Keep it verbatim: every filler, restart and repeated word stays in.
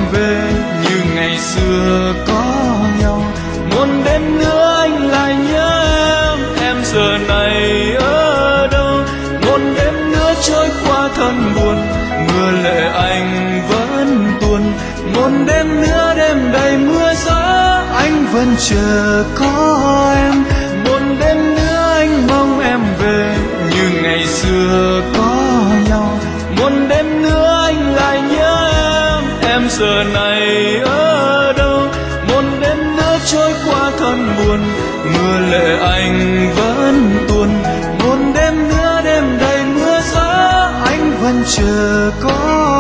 về như ngày xưa có nhau. Một đêm nữa anh lại nhớ em, em giờ này ở đâu? Một đêm nữa trôi qua thân buồn, mưa lệ anh vẫn tuôn. Một đêm nữa đêm đầy mưa gió, anh vẫn chờ có em. Một đêm nữa anh mong em về như ngày xưa có nhau. Một đêm nữa anh lại nhớ em, em giờ này ở đâu? Một đêm nữa trôi qua thân buồn, mưa lệ anh vẫn tuôn. Một đêm nữa đêm đầy mưa gió, anh vẫn chờ có